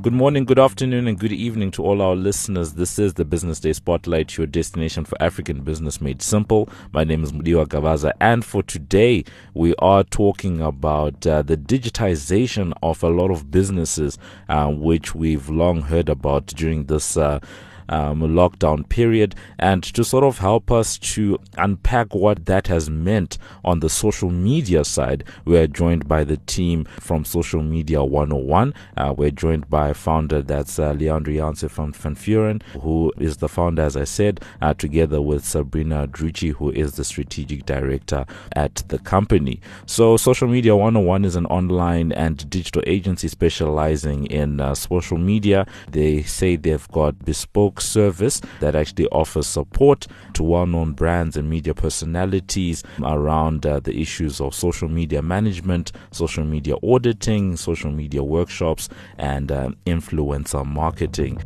Good morning, good afternoon, and good evening to all our listeners. This is the Business Day Spotlight, your destination for African business made simple. My name is Mudiwa Gavaza, and for today, we are talking about the digitization of a lot of businesses, which we've long heard about during this lockdown period, and to sort of help us to unpack what that has meant on the social media side, we're joined by the team from Social Media 101. We're joined by founder, that's Leandre Janse van Vuren, who is the founder, as I said, together with Sabrina Drucci, who is the strategic director at the company. So Social Media 101 is an online and digital agency specializing in social media. They say they've got bespoke service that actually offers support to well-known brands and media personalities around the issues of social media management, social media auditing, social media workshops, and influencer marketing.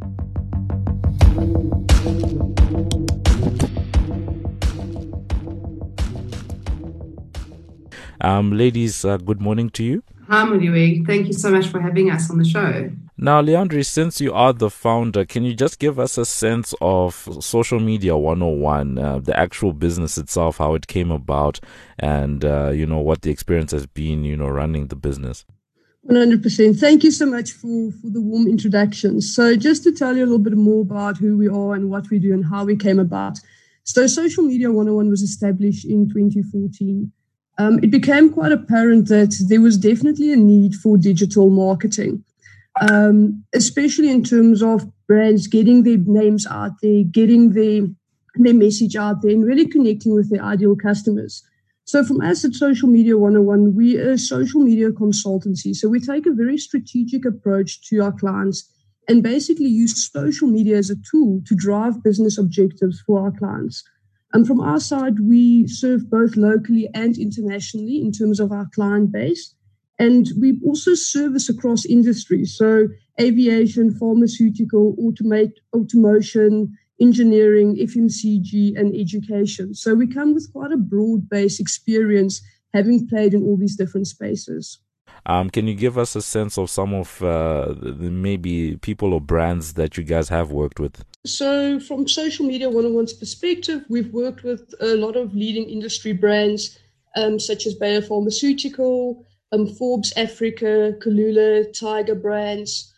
Ladies, good morning to you. Hi, Mudiwa. Thank you so much for having us on the show. Now, Leandre, since you are the founder, can you just give us a sense of Social Media 101, the actual business itself, how it came about, and, what the experience has been, running the business? 100%. Thank you so much for the warm introduction. So just to tell you a little bit more about who we are and what we do and how we came about. So Social Media 101 was established in 2014. It became quite apparent that there was definitely a need for digital marketing. Especially in terms of brands getting their names out there, getting their message out there, and really connecting with their ideal customers. So from us at Social Media 101, we are a social media consultancy. So we take a very strategic approach to our clients and basically use social media as a tool to drive business objectives for our clients. And from our side, we serve both locally and internationally in terms of our client base. And we also service across industries, so aviation, pharmaceutical, automation, engineering, FMCG, and education. So we come with quite a broad-based experience, having played in all these different spaces. Can you give us a sense of some of maybe people or brands that you guys have worked with? So from Social Media 101's perspective, we've worked with a lot of leading industry brands, such as Bayer Pharmaceutical, Forbes Africa, Kalula, Tiger Brands.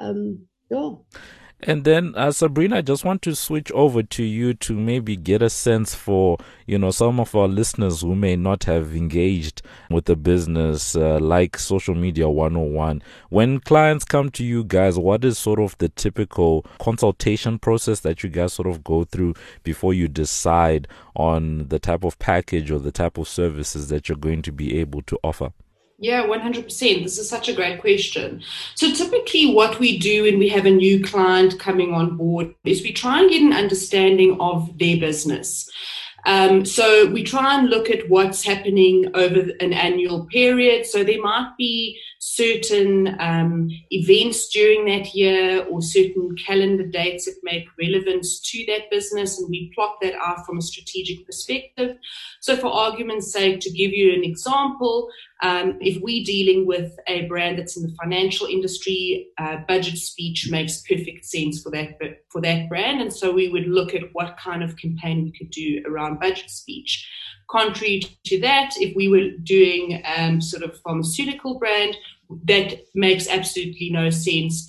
And then, Sabrina, I just want to switch over to you to maybe get a sense for, some of our listeners who may not have engaged with the business like Social Media 101. When clients come to you guys, what is sort of the typical consultation process that you guys sort of go through before you decide on the type of package or the type of services that you're going to be able to offer? Yeah, 100%. This is such a great question. So typically what we do when we have a new client coming on board is we try and get an understanding of their business. So we try and look at what's happening over an annual period. So there might be certain events during that year or certain calendar dates that make relevance to that business, and we plot that out from a strategic perspective. So for argument's sake, to give you an example, if we're dealing with a brand that's in the financial industry, budget speech makes perfect sense for that brand. And so we would look at what kind of campaign we could do around budget speech. Contrary to that, if we were doing sort of pharmaceutical brand, that makes absolutely no sense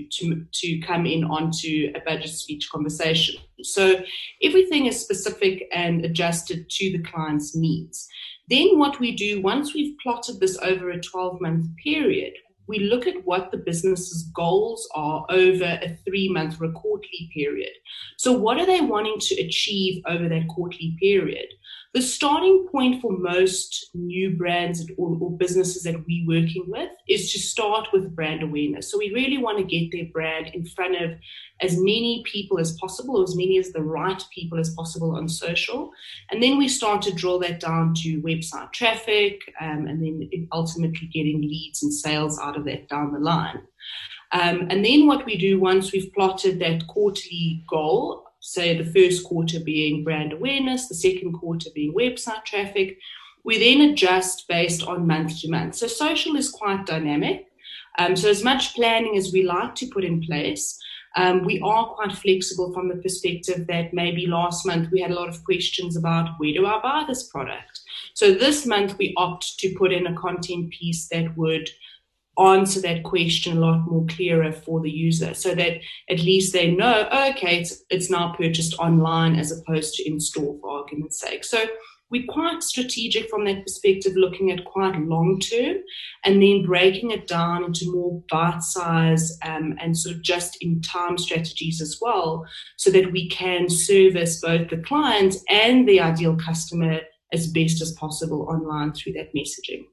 to come in onto a budget speech conversation. So everything is specific and adjusted to the client's needs. Then what we do, once we've plotted this over a 12-month period, we look at what the business's goals are over a 3-month or a quarterly period. So what are they wanting to achieve over that quarterly period? The starting point for most new brands or businesses that we're working with is to start with brand awareness. So we really want to get their brand in front of as many people as possible, or as many as the right people as possible on social. And then we start to drill that down to website traffic, and then ultimately getting leads and sales out of that down the line. And then what we do once we've plotted that quarterly goal, say the first quarter being brand awareness, the second quarter being website traffic, we then adjust based on month to month. So social is quite dynamic. So as much planning as we like to put in place, we are quite flexible from the perspective that maybe last month we had a lot of questions about where do I buy this product? So this month we opt to put in a content piece that would answer that question a lot more clearer for the user, so that at least they know, okay, it's now purchased online as opposed to in store, for argument's sake. So we're quite strategic from that perspective, looking at quite long term and then breaking it down into more bite size and sort of just in time strategies as well, so that we can service both the client and the ideal customer as best as possible online through that messaging.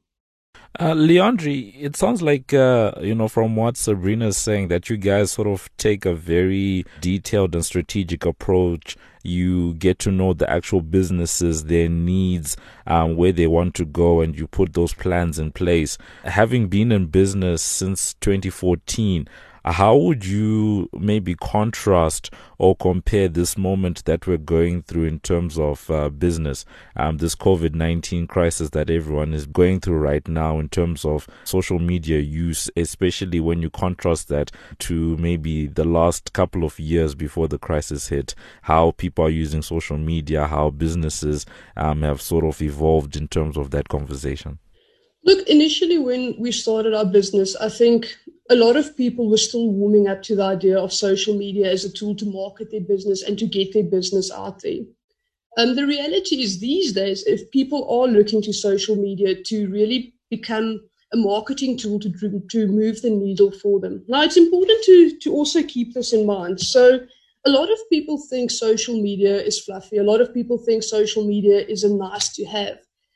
Leandri, it sounds like, from what Sabrina is saying, that you guys sort of take a very detailed and strategic approach. You get to know the actual businesses, their needs, where they want to go, and you put those plans in place. Having been in business since 2014, how would you maybe contrast or compare this moment that we're going through in terms of business, this COVID-19 crisis that everyone is going through right now in terms of social media use, especially when you contrast that to maybe the last couple of years before the crisis hit, how people are using social media, how businesses have sort of evolved in terms of that conversation? Look, initially when we started our business, I think a lot of people were still warming up to the idea of social media as a tool to market their business and to get their business out there. The reality is these days, if people are looking to social media to really become a marketing tool to move the needle for them. Now, it's important to also keep this in mind. So a lot of people think social media is fluffy. A lot of people think social media is a nice to have.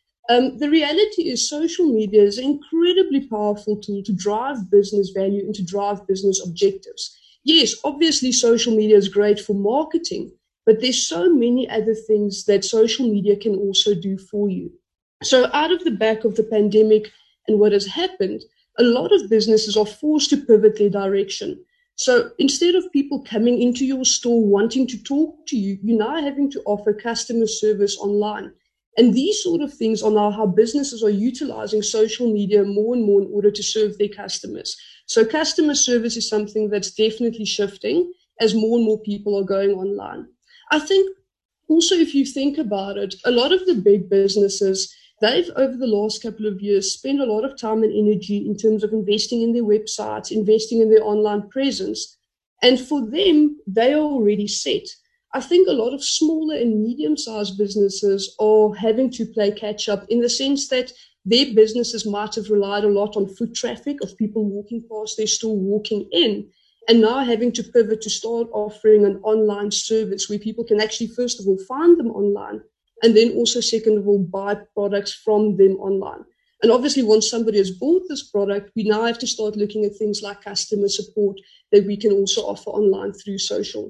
The reality is social media is an incredibly powerful tool to drive business value and to drive business objectives. Yes, obviously social media is great for marketing, but there's so many other things that social media can also do for you. So out of the back of the pandemic and what has happened, a lot of businesses are forced to pivot their direction. So instead of people coming into your store wanting to talk to you, you're now having to offer customer service online. And these sort of things are now how businesses are utilizing social media more and more in order to serve their customers. So customer service is something that's definitely shifting as more and more people are going online. I think also, if you think about it, a lot of the big businesses, they've over the last couple of years spent a lot of time and energy in terms of investing in their websites, investing in their online presence. And for them, they are already set. I think a lot of smaller and medium-sized businesses are having to play catch-up in the sense that their businesses might have relied a lot on foot traffic of people walking past their store, walking in, and now having to pivot to start offering an online service where people can actually, first of all, find them online, and then also, second of all, buy products from them online. And obviously, once somebody has bought this product, we now have to start looking at things like customer support that we can also offer online through social.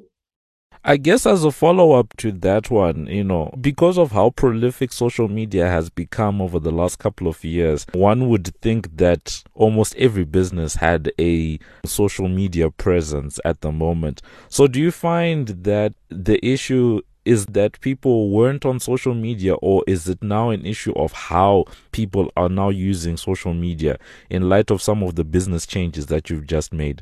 I guess as a follow-up to that one, because of how prolific social media has become over the last couple of years, one would think that almost every business had a social media presence at the moment. So do you find that the issue is that people weren't on social media, or is it now an issue of how people are now using social media in light of some of the business changes that you've just made?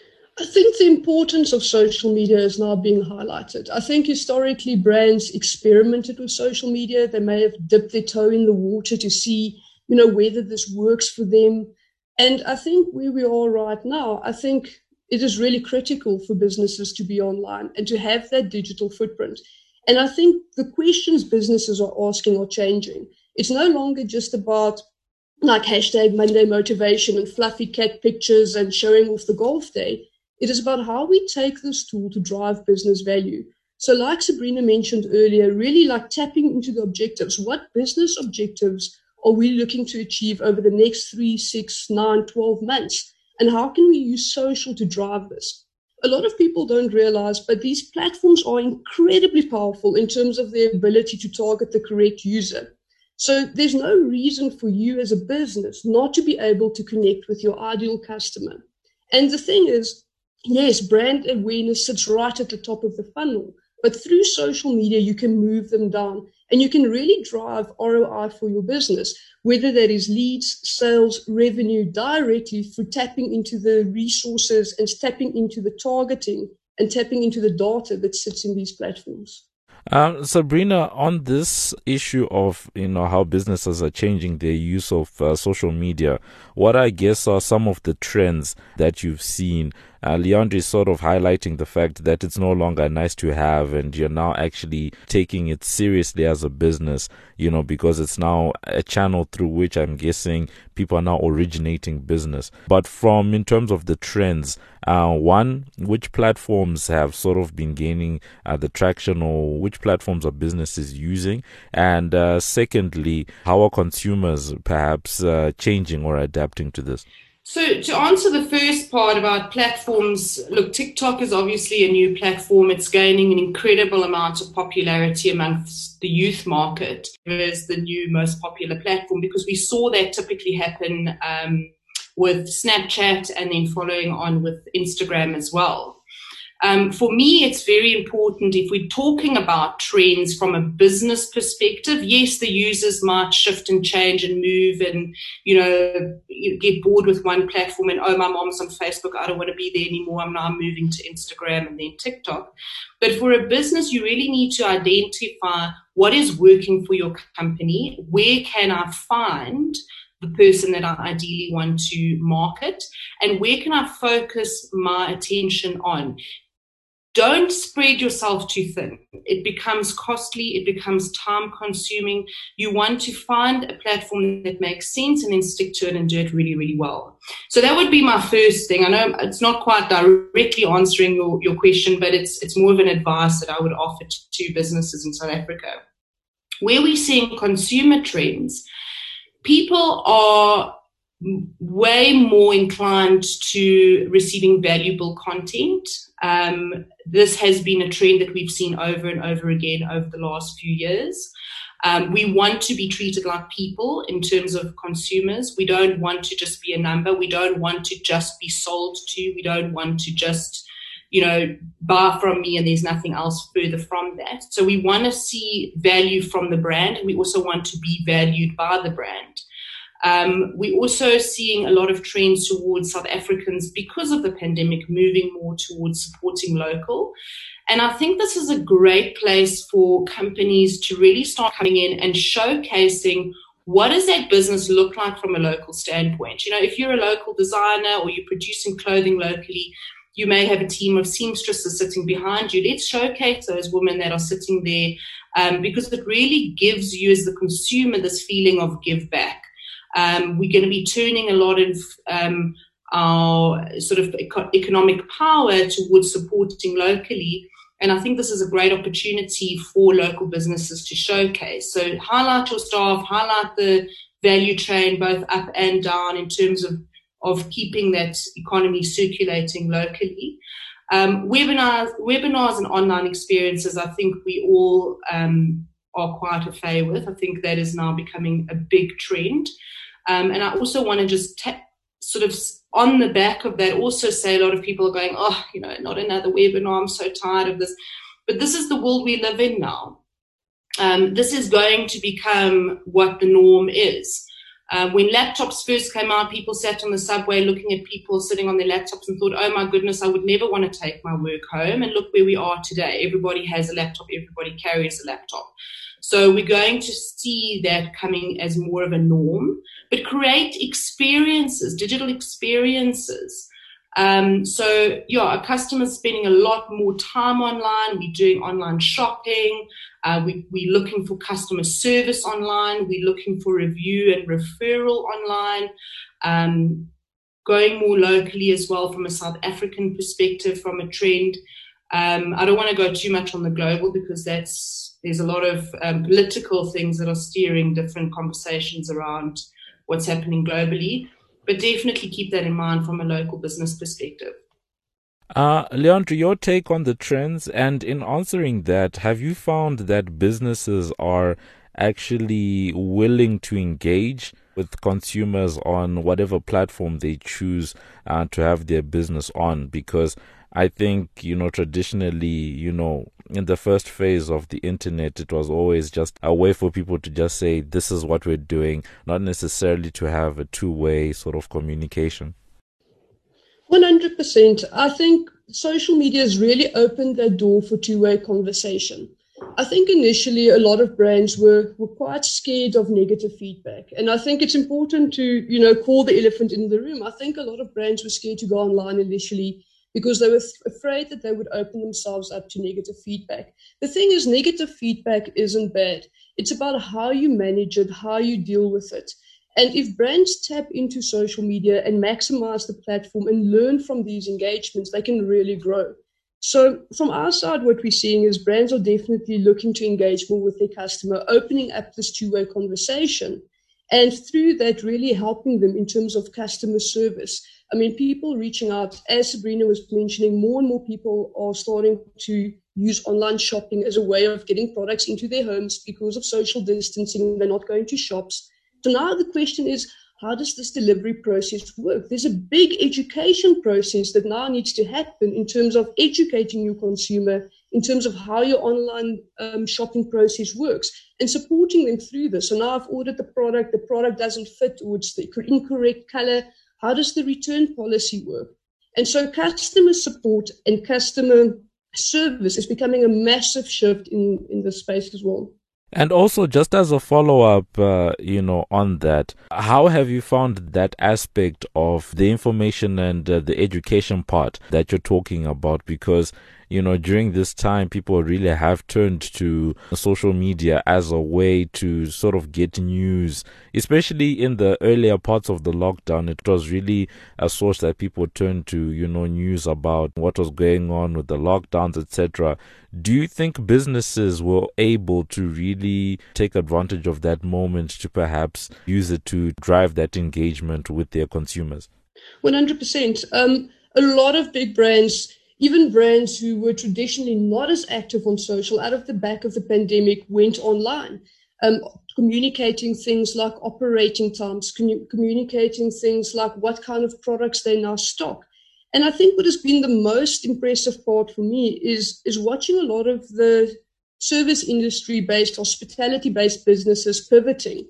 I think the importance of social media is now being highlighted. I think historically brands experimented with social media. They may have dipped their toe in the water to see, whether this works for them. And I think where we are right now, I think it is really critical for businesses to be online and to have that digital footprint. And I think the questions businesses are asking are changing. It's no longer just about like hashtag Monday motivation and fluffy cat pictures and showing off the golf day. It is about how we take this tool to drive business value. So like Sabrina mentioned earlier, really like tapping into the objectives. What business objectives are we looking to achieve over the next 3, 6, 9, 12 months? And how can we use social to drive this? A lot of people don't realize, but these platforms are incredibly powerful in terms of their ability to target the correct user. So there's no reason for you as a business not to be able to connect with your ideal customer. And the thing is, yes, brand awareness sits right at the top of the funnel, but through social media, you can move them down And you can really drive ROI for your business, whether that is leads, sales, revenue, directly through tapping into the resources and tapping into the targeting and tapping into the data that sits in these platforms. Sabrina, on this issue of how businesses are changing their use of social media, what I guess are some of the trends that you've seen? Leandri is sort of highlighting the fact that it's no longer nice to have, and you're now actually taking it seriously as a business, because it's now a channel through which I'm guessing people are now originating business. But in terms of the trends, one, which platforms have sort of been gaining the traction, or which platforms are businesses using? And secondly, how are consumers perhaps changing or adapting to this? So to answer the first part about platforms, look, TikTok is obviously a new platform. It's gaining an incredible amount of popularity amongst the youth market. It is the new most popular platform because we saw that typically happen with Snapchat and then following on with Instagram as well. For me, it's very important if we're talking about trends from a business perspective. Yes, the users might shift and change and move and, you get bored with one platform and, oh, my mom's on Facebook, I don't want to be there anymore. I'm now moving to Instagram and then TikTok. But for a business, you really need to identify what is working for your company. Where can I find the person that I ideally want to market? And where can I focus my attention on? Don't spread yourself too thin. It becomes costly. It becomes time consuming. You want to find a platform that makes sense and then stick to it and do it really, really well. So that would be my first thing. I know it's not quite directly answering your question, but it's more of an advice that I would offer to businesses in South Africa. Where we're seeing consumer trends, people are way more inclined to receiving valuable content. This has been a trend that we've seen over and over again over the last few years. We want to be treated like people in terms of consumers. We don't want to just be a number. We don't want to just be sold to. We don't want to just, buy from me and there's nothing else further from that. So we want to see value from the brand, and we also want to be valued by the brand. We're also seeing a lot of trends towards South Africans because of the pandemic moving more towards supporting local. And I think this is a great place for companies to really start coming in and showcasing what does that business look like from a local standpoint. If you're a local designer or you're producing clothing locally, you may have a team of seamstresses sitting behind you. Let's showcase those women that are sitting there because it really gives you as the consumer this feeling of give back. We're going to be turning a lot of our sort of economic power towards supporting locally. And I think this is a great opportunity for local businesses to showcase. So highlight your staff, highlight the value chain, both up and down in terms of keeping that economy circulating locally. Webinars and online experiences, I think we all are quite affair with. I think that is now becoming a big trend. And I also want to just sort of on the back of that also say a lot of people are going, not another webinar, I'm so tired of this. But this is the world we live in now. This is going to become what the norm is. When laptops first came out, people sat on the subway looking at people sitting on their laptops and thought, oh my goodness, I would never want to take my work home. And look where we are today. Everybody has a laptop. Everybody carries a laptop. So we're going to see that coming as more of a norm, but create experiences, digital experiences. Our customers spending a lot more time online. We're doing online shopping. We're looking for customer service online. We're looking for review and referral online. Going more locally as well from a South African perspective, from a trend. I don't want to go too much on the global because there's a lot of political things that are steering different conversations around what's happening globally. But definitely keep that in mind from a local business perspective. Leandri, your take on the trends, and in answering that, have you found that businesses are actually willing to engage with consumers on whatever platform they choose to have their business on. Because I think, traditionally, in the first phase of the internet, it was always just a way for people to just say, this is what we're doing, not necessarily to have a two-way sort of communication. 100%. I think social media has really opened that door for two-way conversation. I think initially a lot of brands were quite scared of negative feedback. And I think it's important to, call the elephant in the room. I think a lot of brands were scared to go online initially because they were afraid that they would open themselves up to negative feedback. The thing is, negative feedback isn't bad. It's about how you manage it, how you deal with it. And if brands tap into social media and maximize the platform and learn from these engagements, they can really grow. So from our side, what we're seeing is brands are definitely looking to engage more with their customer, opening up this two-way conversation, and through that really helping them in terms of customer service. I mean, people reaching out, as Sabrina was mentioning, more and more people are starting to use online shopping as a way of getting products into their homes because of social distancing. They're not going to shops. So now the question is, how does this delivery process work? There's a big education process that now needs to happen in terms of educating your consumer, in terms of how your online shopping process works, and supporting them through this. So now I've ordered the product doesn't fit, or it's the incorrect color. How does the return policy work? And so customer support and customer service is becoming a massive shift in this space as well. And also, just as a follow-up, on that, how have you found that aspect of the information and the education part that you're talking about? Because, during this time, people really have turned to social media as a way to sort of get news, especially in the earlier parts of the lockdown. It was really a source that people turned to, news about what was going on with the lockdowns, etc. Do you think businesses were able to really take advantage of that moment to perhaps use it to drive that engagement with their consumers? 100%. A lot of big brands, even brands who were traditionally not as active on social, out of the back of the pandemic, went online, communicating things like operating times, communicating things like what kind of products they now stock. And I think what has been the most impressive part for me is watching a lot of the service industry-based, hospitality-based businesses pivoting.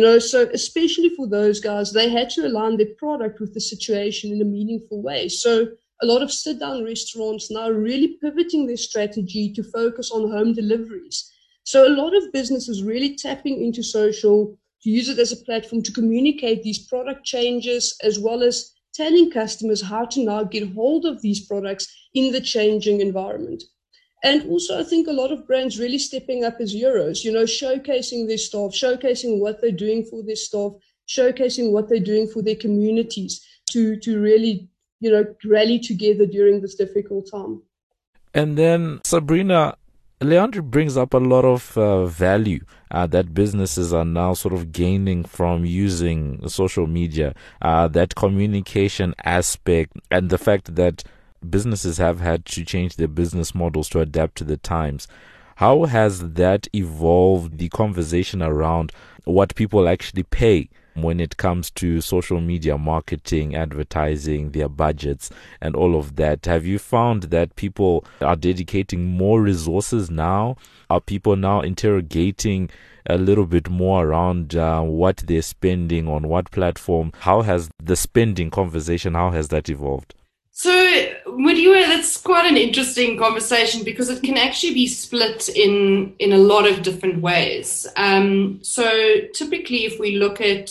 So especially for those guys, they had to align their product with the situation in a meaningful way. So a lot of sit-down restaurants now really pivoting their strategy to focus on home deliveries. So a lot of businesses really tapping into social to use it as a platform to communicate these product changes, as well as telling customers how to now get hold of these products in the changing environment. And also, I think a lot of brands really stepping up as heroes, showcasing their staff, showcasing what they're doing for their staff, showcasing what they're doing for their communities to really, rally together during this difficult time. And then, Sabrina, Leandri brings up a lot of value that businesses are now sort of gaining from using social media, that communication aspect, and the fact that businesses have had to change their business models to adapt to the times. How has that evolved the conversation around what people actually pay when it comes to social media marketing, advertising, their budgets, and all of that? Have you found that people are dedicating more resources now? Are people now interrogating a little bit more around what they're spending on what platform? How has the spending conversation, how has that evolved? So, Mudiwa, that's quite an interesting conversation because it can actually be split in a lot of different ways. So typically, if we look at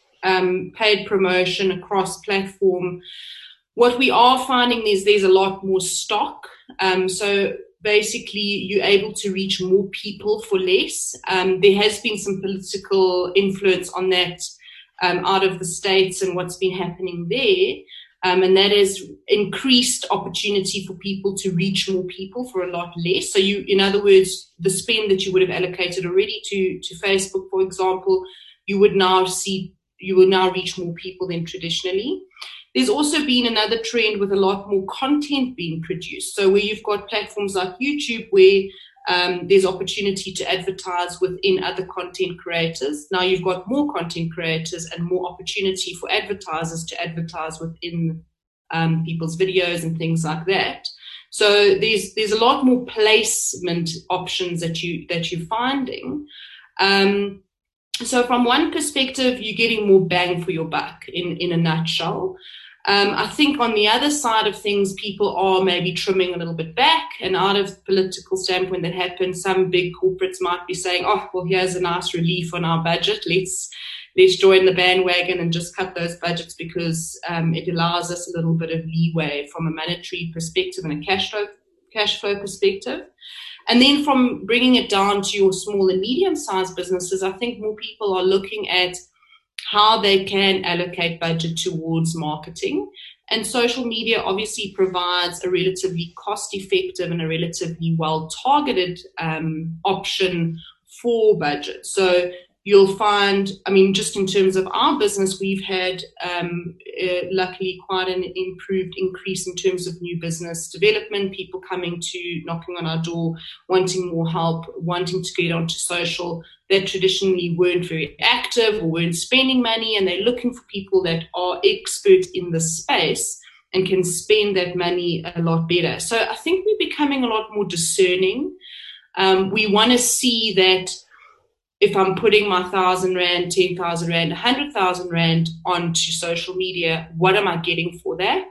paid promotion across platform, what we are finding is there's a lot more stock. So basically, you're able to reach more people for less. There has been some political influence on that out of the States and what's been happening there. And that has increased opportunity for people to reach more people for a lot less. So in other words, the spend that you would have allocated already to Facebook, for example, you will now reach more people than traditionally. There's also been another trend with a lot more content being produced. So where you've got platforms like YouTube where There's opportunity to advertise within other content creators. Now you've got more content creators and more opportunity for advertisers to advertise within people's videos and things like that. So there's a lot more placement options that you're finding. So from one perspective, you're getting more bang for your buck in a nutshell. I think on the other side of things, people are maybe trimming a little bit back, and out of political standpoint that happens, some big corporates might be saying, oh, well, here's a nice relief on our budget. Let's join the bandwagon and just cut those budgets because it allows us a little bit of leeway from a monetary perspective and a cash flow perspective. And then from bringing it down to your small and medium-sized businesses, I think more people are looking at how they can allocate budget towards marketing. And social media obviously provides a relatively cost-effective and a relatively well-targeted option for budget. So you'll find, I mean, just in terms of our business, we've had luckily quite an increase in terms of new business development, people knocking on our door, wanting more help, wanting to get onto social, that traditionally weren't very active or weren't spending money, and they're looking for people that are experts in the space and can spend that money a lot better. So I think we're becoming a lot more discerning. We want to see that if I'm putting my 1,000 Rand, 10,000 Rand, 100,000 Rand onto social media, what am I getting for that?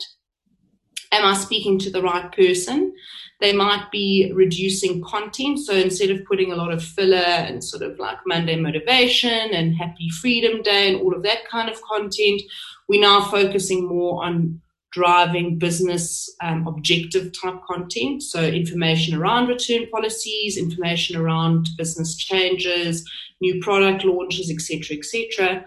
Am I speaking to the right person? They might be reducing content. So instead of putting a lot of filler and sort of like Monday motivation and Happy Freedom Day and all of that kind of content, we're now focusing more on driving business objective type content. So information around return policies, information around business changes, new product launches, etc., etc.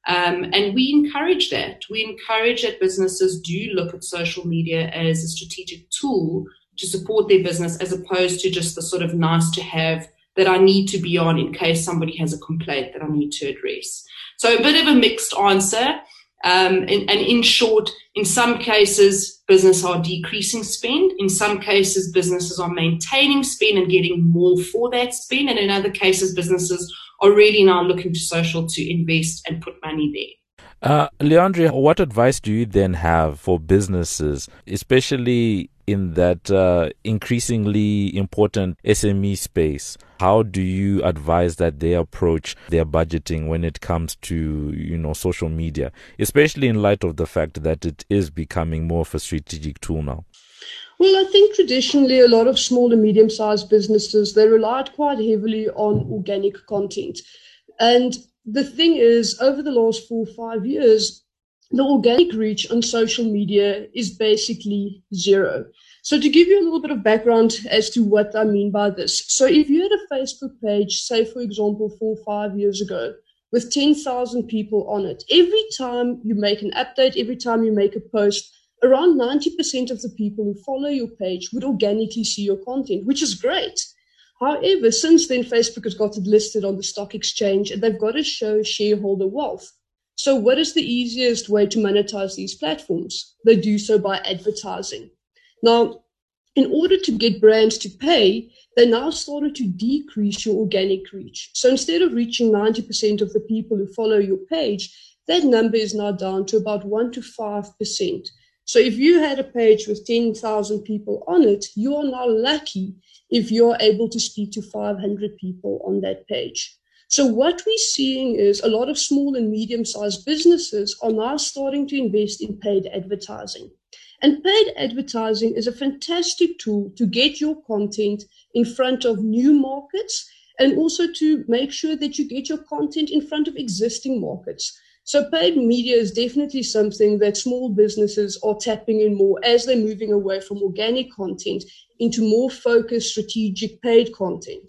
And we encourage that. We encourage that businesses do look at social media as a strategic tool to support their business, as opposed to just the sort of nice to have that I need to be on in case somebody has a complaint that I need to address. So a bit of a mixed answer. And in short, in some cases, businesses are decreasing spend. In some cases, businesses are maintaining spend and getting more for that spend. And in other cases, businesses are really now looking to social to invest and put money there. Leandri, what advice do you then have for businesses, especially in that increasingly important SME space? How do you advise that they approach their budgeting when it comes to, social media, especially in light of the fact that it is becoming more of a strategic tool now? Well, I think traditionally a lot of small and medium-sized businesses, they relied quite heavily on organic content. And the thing is, over the last 4 or 5 years, the organic reach on social media is basically zero. So to give you a little bit of background as to what I mean by this. So if you had a Facebook page, say, for example, 4 or 5 years ago, with 10,000 people on it, every time you make an update, every time you make a post, around 90% of the people who follow your page would organically see your content, which is great. However, since then, Facebook has got it listed on the stock exchange and they've got to show shareholder wealth. So what is the easiest way to monetize these platforms? They do so by advertising. Now, in order to get brands to pay, they now started to decrease your organic reach. So instead of reaching 90% of the people who follow your page, that number is now down to about 1 to 5%. So if you had a page with 10,000 people on it, you are now lucky if you're able to speak to 500 people on that page. So what we're seeing is a lot of small and medium-sized businesses are now starting to invest in paid advertising. And paid advertising is a fantastic tool to get your content in front of new markets and also to make sure that you get your content in front of existing markets. So paid media is definitely something that small businesses are tapping in more as they're moving away from organic content into more focused, strategic paid content.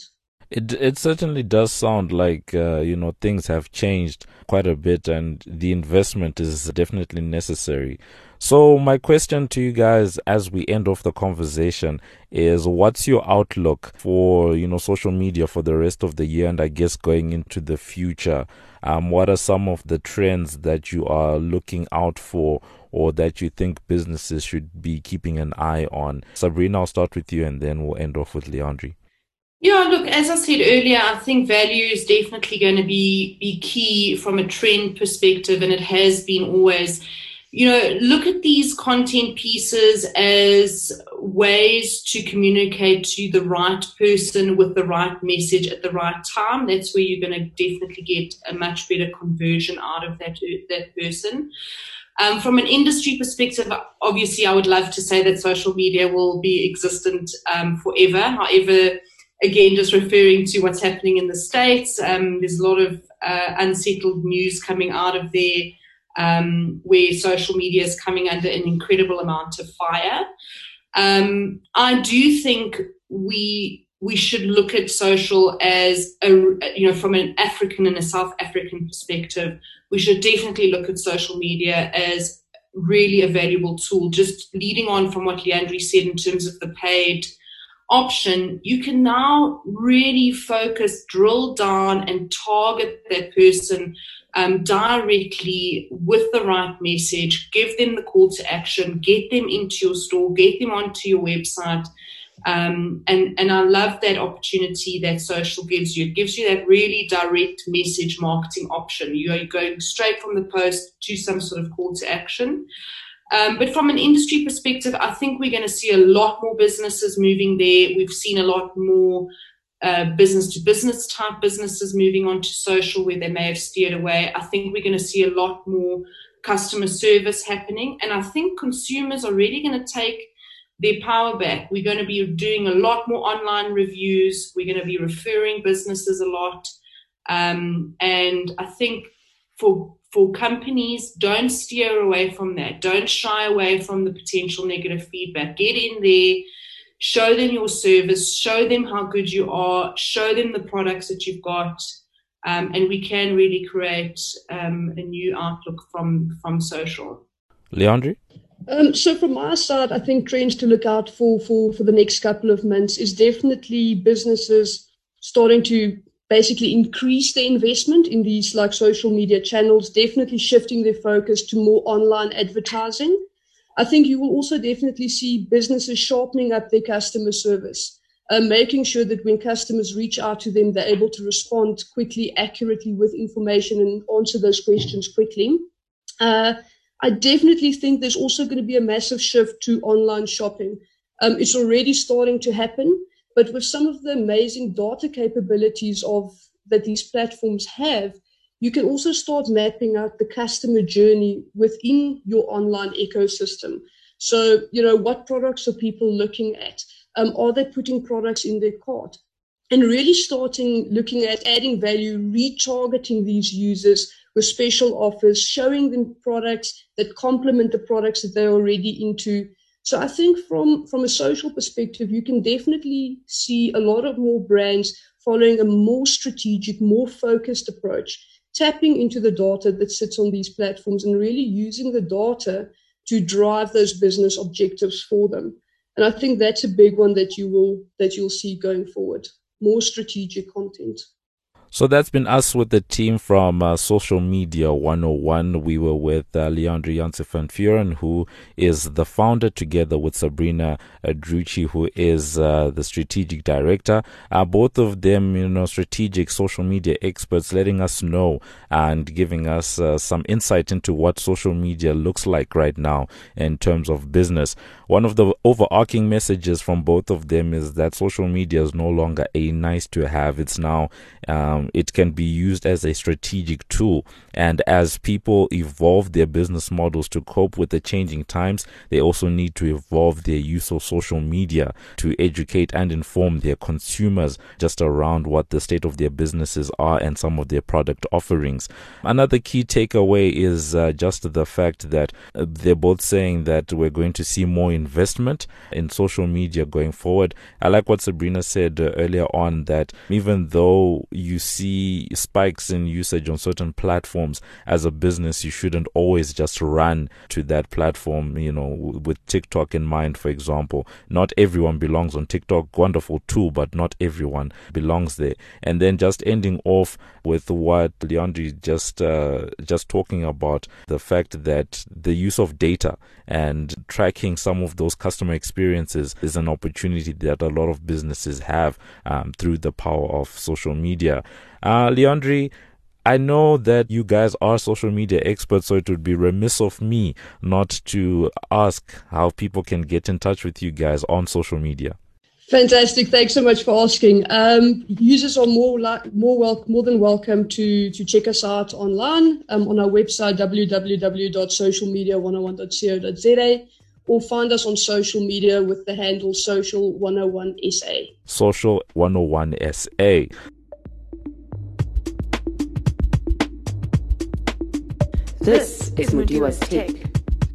It certainly does sound like, things have changed quite a bit and the investment is definitely necessary. So my question to you guys as we end off the conversation is, what's your outlook for, social media for the rest of the year and I guess going into the future? What are some of the trends that you are looking out for or that you think businesses should be keeping an eye on? Sabrina, I'll start with you and then we'll end off with Leandri. Yeah, look, as I said earlier, I think value is definitely going to be key from a trend perspective, and it has been always. Look at these content pieces as ways to communicate to the right person with the right message at the right time. That's where you're going to definitely get a much better conversion out of that person. From an industry perspective, obviously, I would love to say that social media will be existent forever. However, again, just referring to what's happening in the States, there's a lot of unsettled news coming out of there, where social media is coming under an incredible amount of fire. I do think we should look at social as from an African and a South African perspective. We should definitely look at social media as really a valuable tool. Just leading on from what Leandri said in terms of the paid option, you can now really focus, drill down, and target that person directly with the right message, give them the call to action, get them into your store, get them onto your website. And I love that opportunity that social gives you. It gives you that really direct message marketing option. You are going straight from the post to some sort of call to action. But from an industry perspective, I think we're going to see a lot more businesses moving there. We've seen a lot more business-to-business type businesses moving on to social where they may have steered away. I think we're going to see a lot more customer service happening. And I think consumers are really going to take their power back. We're going to be doing a lot more online reviews. We're going to be referring businesses a lot. And I think for companies, don't steer away from that. Don't shy away from the potential negative feedback. Get in there, show them your service, show them how good you are, show them the products that you've got, and we can really create a new outlook from social. Leandri? So from my side, I think trends to look out for the next couple of months is definitely businesses starting to basically increase their investment in these like social media channels, definitely shifting their focus to more online advertising. I think you will also definitely see businesses sharpening up their customer service, making sure that when customers reach out to them, they're able to respond quickly, accurately with information and answer those questions quickly. I definitely think there's also going to be a massive shift to online shopping. It's already starting to happen. But with some of the amazing data capabilities that these platforms have, you can also start mapping out the customer journey within your online ecosystem. So, what products are people looking at? Are they putting products in their cart? And really looking at adding value, retargeting these users with special offers, showing them products that complement the products that they're already into. So I think from a social perspective, you can definitely see a lot of more brands following a more strategic, more focused approach, tapping into the data that sits on these platforms and really using the data to drive those business objectives for them. And I think that's a big one that you'll see going forward, more strategic content. So that's been us with the team from Social Media 101. We were with Leandri Janse van Vuuren, who is the founder, together with Sabrina Drucci, who is the strategic director. Both of them, strategic social media experts, letting us know and giving us some insight into what social media looks like right now in terms of business. One of the overarching messages from both of them is that social media is no longer a nice to have. It's now it can be used as a strategic tool. And as people evolve their business models to cope with the changing times, they also need to evolve their use of social media to educate and inform their consumers just around what the state of their businesses are and some of their product offerings. Another key takeaway is just the fact that they're both saying that we're going to see more investment in social media going forward. I like what Sabrina said earlier on, that even though you see spikes in usage on certain platforms, as a business, you shouldn't always just run to that platform, with TikTok in mind, for example. Not everyone belongs on TikTok. Wonderful tool, but not everyone belongs there. And then just ending off with what Leandri just talking about, the fact that the use of data and tracking some of those customer experiences is an opportunity that a lot of businesses have through the power of social media. Leandri, I know that you guys are social media experts, so it would be remiss of me not to ask how people can get in touch with you guys on social media. Fantastic. Thanks so much for asking. Users are more than welcome to check us out online on our website, www.socialmedia101.co.za, or find us on social media with the handle Social101SA. Social101SA. This is Mudiwa's Take.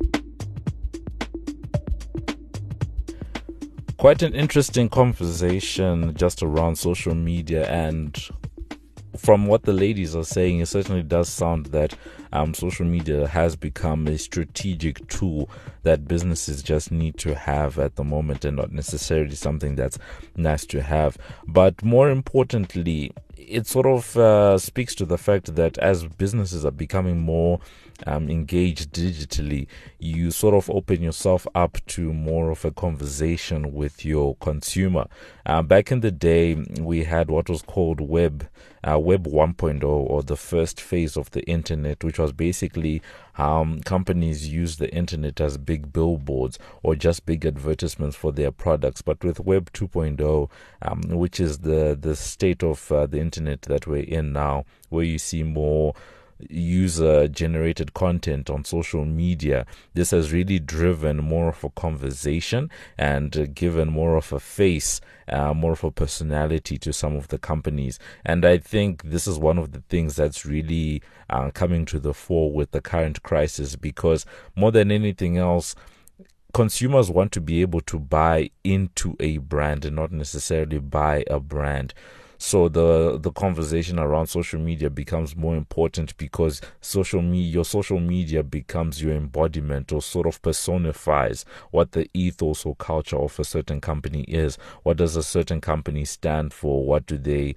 Quite an interesting conversation just around social media, and from what the ladies are saying, it certainly does sound that social media has become a strategic tool that businesses just need to have at the moment, and not necessarily something that's nice to have. But more importantly, it sort of speaks to the fact that as businesses are becoming more engaged digitally, you sort of open yourself up to more of a conversation with your consumer. Back in the day, we had what was called Web 1.0, or the first phase of the internet, which was basically companies use the internet as big billboards or just big advertisements for their products. But with Web 2.0, which is the state of the internet that we're in now, where you see more user-generated content on social media, this has really driven more of a conversation and given more of a face, more of a personality to some of the companies. And I think this is one of the things that's really coming to the fore with the current crisis, because more than anything else, consumers want to be able to buy into a brand and not necessarily buy a brand. So the conversation around social media becomes more important, because your social media becomes your embodiment, or sort of personifies what the ethos or culture of a certain company is. What does a certain company stand for? What do they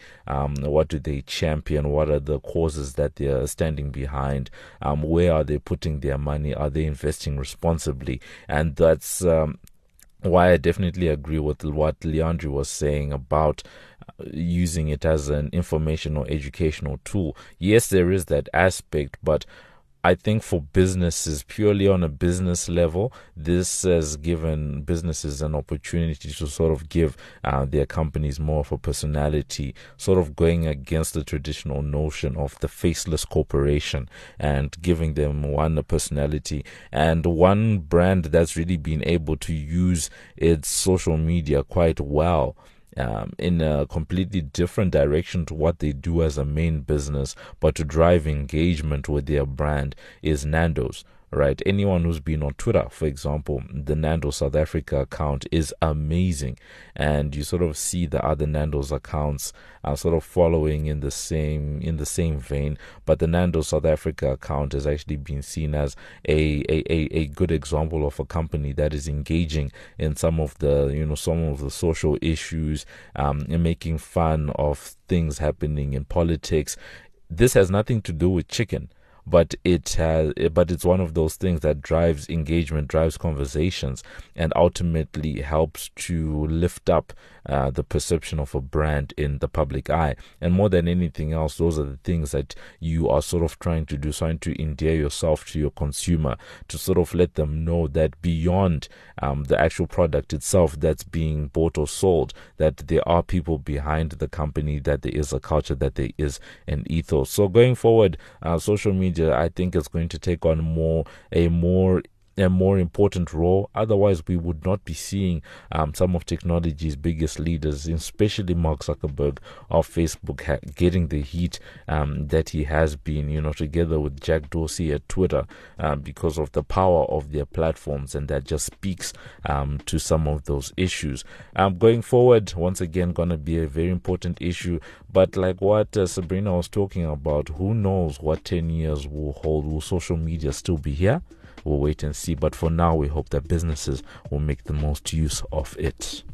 champion? What are the causes that they are standing behind? Where are they putting their money? Are they investing responsibly? And that's why I definitely agree with what Leandri was saying about using it as an informational, educational tool. Yes, there is that aspect, but I think for businesses, purely on a business level, this has given businesses an opportunity to sort of give their companies more of a personality, sort of going against the traditional notion of the faceless corporation and giving them a personality. And one brand that's really been able to use its social media quite well in a completely different direction to what they do as a main business, but to drive engagement with their brand, is Nando's. Right? Anyone who's been on Twitter, for example, the Nando's South Africa account is amazing, and you sort of see the other Nando's accounts are sort of following in the same vein. But the Nando's South Africa account has actually been seen as a good example of a company that is engaging in some of the social issues, and making fun of things happening in politics. This has nothing to do with chicken. But it's one of those things that drives engagement, drives conversations, and ultimately helps to lift up the perception of a brand in the public eye. And more than anything else, those are the things that you are sort of trying to do, trying to endear yourself to your consumer, to sort of let them know that beyond the actual product itself that's being bought or sold, that there are people behind the company, that there is a culture, that there is an ethos. So going forward, social media, I think, is going to take on a more a more important role. Otherwise, we would not be seeing some of technology's biggest leaders, especially Mark Zuckerberg of Facebook, getting the heat that he has been, together with Jack Dorsey at Twitter, because of the power of their platforms, and that just speaks to some of those issues. Going forward, once again, going to be a very important issue, but like what Sabrina was talking about, who knows what 10 years will hold? Will social media still be here? We'll wait and see. But for now, we hope that businesses will make the most use of it.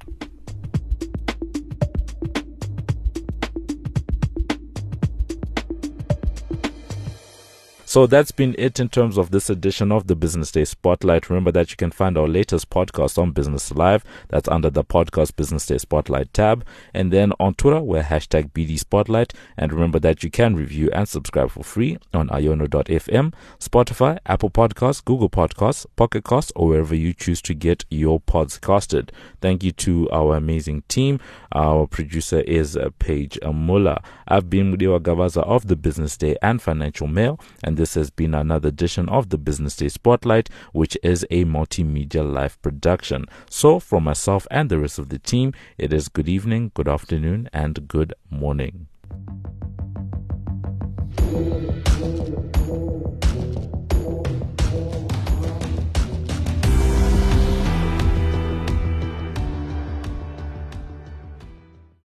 So that's been it in terms of this edition of the Business Day Spotlight. Remember that you can find our latest podcast on Business Live. That's under the podcast Business Day Spotlight tab. And then on Twitter, we're #BD Spotlight. And remember that you can review and subscribe for free on iono.fm, Spotify, Apple Podcasts, Google Podcasts, Pocket Casts, or wherever you choose to get your pods casted. Thank you to our amazing team. Our producer is Paige Muller. I've been Mudiwa Gavaza of the Business Day and Financial Mail, and this has been another edition of the Business Day Spotlight, which is a multimedia live production. So from myself and the rest of the team, it is good evening, good afternoon, and good morning.